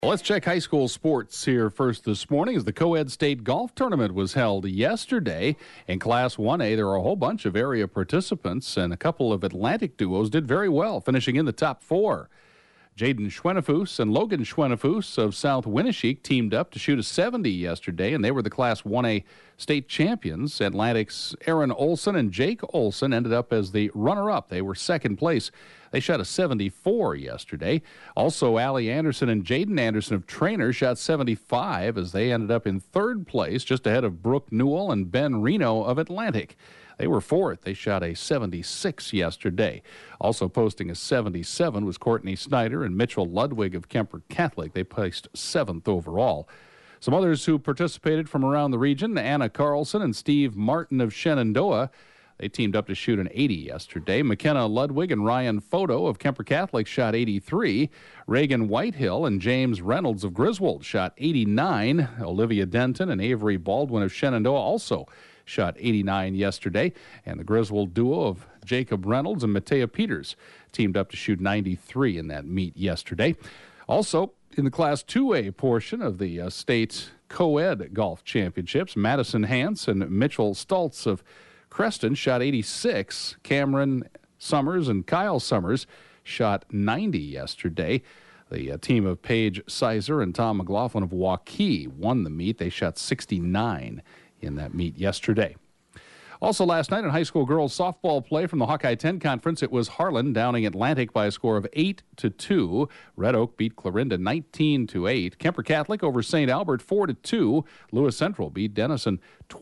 Well, let's check high school sports here first this morning as the co-ed state golf tournament was held yesterday. In Class 1A, there are a whole bunch of area participants, and a couple of Atlantic duos did very well, finishing in the top four. Jaden Schwenefus and Logan Schwenefus of South Winneshiek teamed up to shoot a 70 yesterday, and they were the Class 1A state champions. Atlantic's Aaron Olson and Jake Olson ended up as the runner-up. They were second place. They shot a 74 yesterday. Also, Allie Anderson and Jaden Anderson of Trainer shot 75 as they ended up in third place, just ahead of Brooke Newell and Ben Reno of Atlantic. They were fourth. They shot a 76 yesterday. Also posting a 77 was Courtney Snyder and Mitchell Ludwig of Kemper Catholic. They placed seventh overall. Some others who participated from around the region, Anna Carlson and Steve Martin of Shenandoah. They teamed up to shoot an 80 yesterday. McKenna Ludwig and Ryan Photo of Kemper Catholic shot 83. Reagan Whitehill and James Reynolds of Griswold shot 89. Olivia Denton and Avery Baldwin of Shenandoah also shot 89 yesterday. And the Griswold duo of Jacob Reynolds and Matea Peters teamed up to shoot 93 in that meet yesterday. Also, in the Class 2A portion of the state co-ed golf championships, Madison Hance and Mitchell Stultz of Creston shot 86. Cameron Summers and Kyle Summers shot 90 yesterday. The team of Paige Sizer and Tom McLaughlin of Waukee won the meet. They shot 69 in that meet yesterday. Also last night in high school girls softball play from the Hawkeye 10 Conference, it was Harlan downing Atlantic by a score of 8-2. Red Oak beat Clarinda 19-8. Kemper Catholic over St. Albert 4-2. Lewis Central beat Denison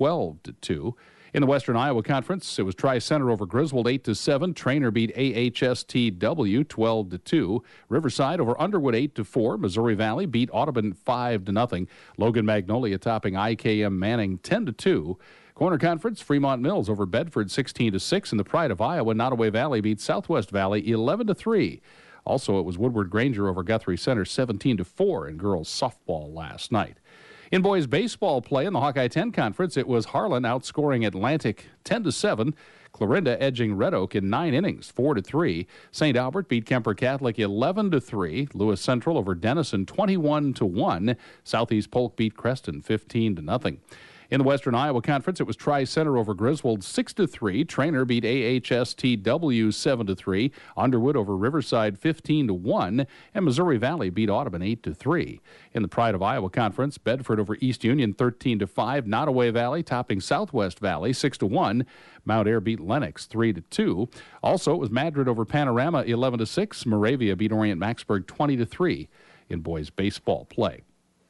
12-2. In the Western Iowa Conference, it was Tri-Center over Griswold 8-7. Trainer beat AHSTW 12-2. Riverside over Underwood 8-4. Missouri Valley beat Audubon 5-0. Logan Magnolia topping IKM Manning 10-2. Corner Conference, Fremont Mills over Bedford 16-6. In the Pride of Iowa, Nottoway Valley beat Southwest Valley 11-3. Also, it was Woodward Granger over Guthrie Center 17-4 in girls softball last night. In boys baseball play in the Hawkeye 10 Conference, it was Harlan outscoring Atlantic 10-7. Clarinda edging Red Oak in 9 innings, 4-3. St. Albert beat Kemper Catholic 11-3. Lewis Central over Denison 21-1. Southeast Polk beat Creston 15-0. In the Western Iowa Conference, it was Tri-Center over Griswold 6-3. Trainer beat AHSTW 7-3. Underwood over Riverside 15-1. And Missouri Valley beat Audubon 8-3. In the Pride of Iowa Conference, Bedford over East Union 13-5. Nottoway Valley topping Southwest Valley 6-1. Mount Ayr beat Lennox 3-2. Also, it was Madrid over Panorama 11-6. Moravia beat Orient Maxburg 20-3 in boys baseball play.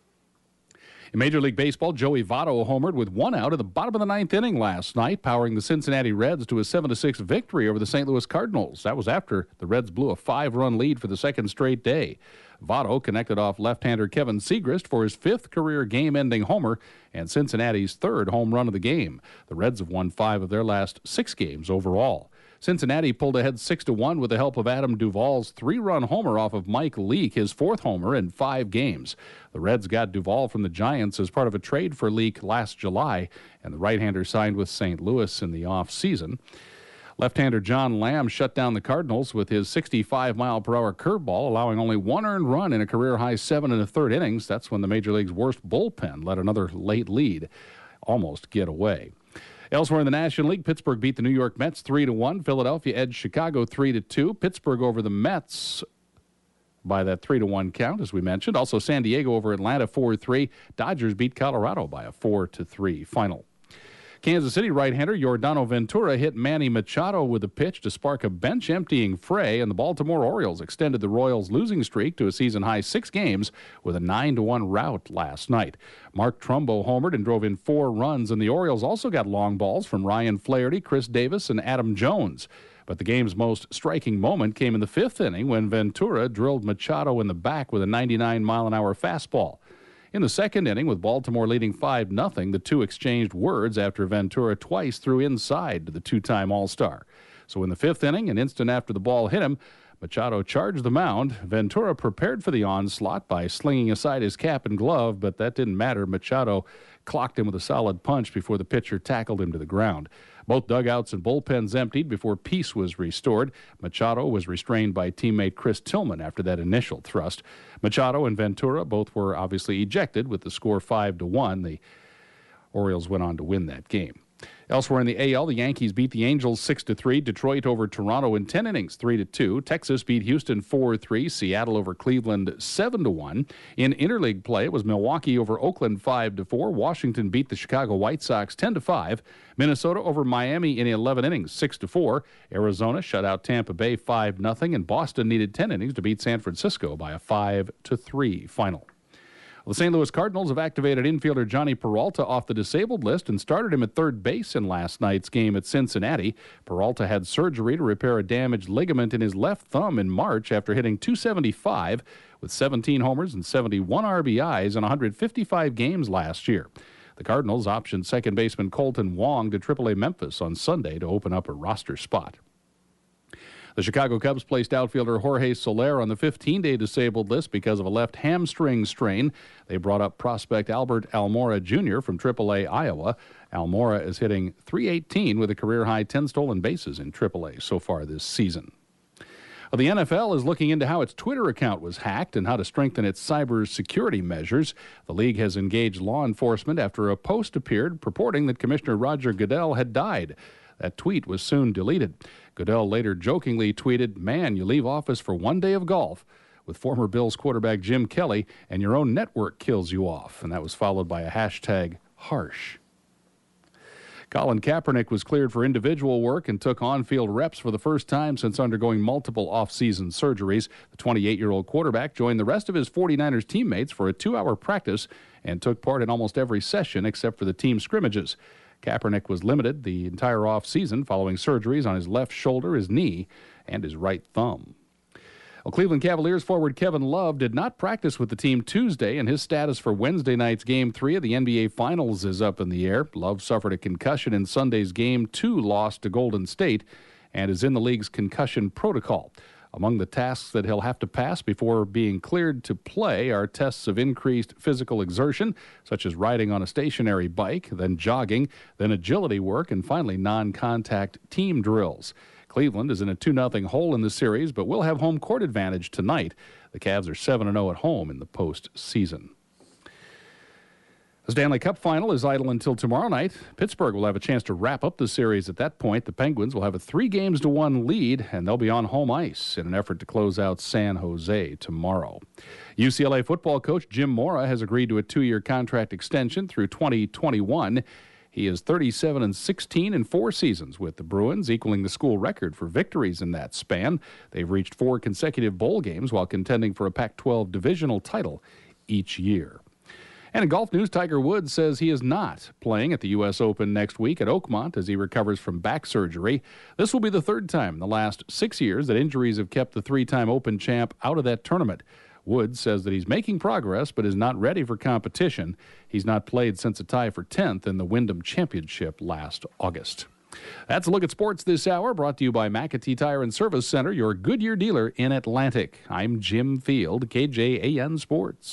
In Major League Baseball, Joey Votto homered with one out at the bottom of the ninth inning last night, powering the Cincinnati Reds to a 7-6 victory over the St. Louis Cardinals. That was after the Reds blew a 5-run lead for the second straight day. Votto connected off left-hander Kevin Segrist for his 5th career game-ending homer and Cincinnati's 3rd home run of the game. The Reds have won 5 of their last 6 games overall. Cincinnati pulled ahead 6-1 with the help of Adam Duvall's 3-run homer off of Mike Leake, his 4th homer in 5 games. The Reds got Duvall from the Giants as part of a trade for Leake last July, and the right-hander signed with St. Louis in the offseason. Left-hander John Lamb shut down the Cardinals with his 65-mile-per-hour curveball, allowing only 1 earned run in a career-high 7 1/3 innings. That's when the Major League's worst bullpen let another late lead almost get away. Elsewhere in the National League, Pittsburgh beat the New York Mets 3-1. Philadelphia edged Chicago 3-2. Pittsburgh over the Mets by that 3-1 count, as we mentioned. Also, San Diego over Atlanta 4-3. Dodgers beat Colorado by a 4-3 final. Kansas City right-hander Yordano Ventura hit Manny Machado with a pitch to spark a bench-emptying fray, and the Baltimore Orioles extended the Royals' losing streak to a season-high 6 games with a 9-1 rout last night. Mark Trumbo homered and drove in 4 runs, and the Orioles also got long balls from Ryan Flaherty, Chris Davis, and Adam Jones. But the game's most striking moment came in the 5th inning when Ventura drilled Machado in the back with a 99-mile-an-hour fastball. In the 2nd inning, with Baltimore leading 5-0, the two exchanged words after Ventura twice threw inside to the 2-time All-Star. So in the 5th inning, an instant after the ball hit him, Machado charged the mound. Ventura prepared for the onslaught by slinging aside his cap and glove, but that didn't matter. Machado clocked him with a solid punch before the pitcher tackled him to the ground. Both dugouts and bullpens emptied before peace was restored. Machado was restrained by teammate Chris Tillman after that initial thrust. Machado and Ventura both were obviously ejected with the score 5-1. The Orioles went on to win that game. Elsewhere in the AL, the Yankees beat the Angels 6-3. Detroit over Toronto in 10 innings, 3-2. Texas beat Houston 4-3. Seattle over Cleveland 7-1. In interleague play, it was Milwaukee over Oakland 5-4. Washington beat the Chicago White Sox 10-5. Minnesota over Miami in 11 innings, 6-4. Arizona shut out Tampa Bay 5-0. And Boston needed 10 innings to beat San Francisco by a 5-3 final. The St. Louis Cardinals have activated infielder Johnny Peralta off the disabled list and started him at third base in last night's game at Cincinnati. Peralta had surgery to repair a damaged ligament in his left thumb in March after hitting .275 with 17 homers and 71 RBIs in 155 games last year. The Cardinals optioned second baseman Colton Wong to AAA Memphis on Sunday to open up a roster spot. The Chicago Cubs placed outfielder Jorge Soler on the 15-day disabled list because of a left hamstring strain. They brought up prospect Albert Almora Jr. from AAA Iowa. Almora is hitting .318 with a career-high 10 stolen bases in AAA so far this season. Well, the NFL is looking into how its Twitter account was hacked and how to strengthen its cyber security measures. The league has engaged law enforcement after a post appeared purporting that Commissioner Roger Goodell had died. That tweet was soon deleted. Goodell later jokingly tweeted, "Man, you leave office for one day of golf with former Bills quarterback Jim Kelly, and your own network kills you off." And that was followed by a hashtag harsh. Colin Kaepernick was cleared for individual work and took on-field reps for the first time since undergoing multiple off-season surgeries. The 28-year-old quarterback joined the rest of his 49ers teammates for a 2-hour practice and took part in almost every session except for the team scrimmages. Kaepernick was limited the entire offseason following surgeries on his left shoulder, his knee, and his right thumb. Well, Cleveland Cavaliers forward Kevin Love did not practice with the team Tuesday, and his status for Wednesday night's Game 3 of the NBA Finals is up in the air. Love suffered a concussion in Sunday's Game 2 loss to Golden State and is in the league's concussion protocol. Among the tasks that he'll have to pass before being cleared to play are tests of increased physical exertion, such as riding on a stationary bike, then jogging, then agility work, and finally non-contact team drills. Cleveland is in a 2-0 hole in the series, but will have home court advantage tonight. The Cavs are 7-0 at home in the postseason. The Stanley Cup final is idle until tomorrow night. Pittsburgh will have a chance to wrap up the series at that point. The Penguins will have a 3-1 lead, and they'll be on home ice in an effort to close out San Jose tomorrow. UCLA football coach Jim Mora has agreed to a 2-year contract extension through 2021. He is 37-16 in 4 seasons with the Bruins, equaling the school record for victories in that span. They've reached 4 consecutive bowl games while contending for a Pac-12 divisional title each year. And in golf news, Tiger Woods says he is not playing at the U.S. Open next week at Oakmont as he recovers from back surgery. This will be the 3rd time in the last 6 years that injuries have kept the 3-time Open champ out of that tournament. Woods says that he's making progress but is not ready for competition. He's not played since a tie for 10th in the Wyndham Championship last August. That's a look at sports this hour, brought to you by McAtee Tire and Service Center, your Goodyear dealer in Atlantic. I'm Jim Field, KJAN Sports.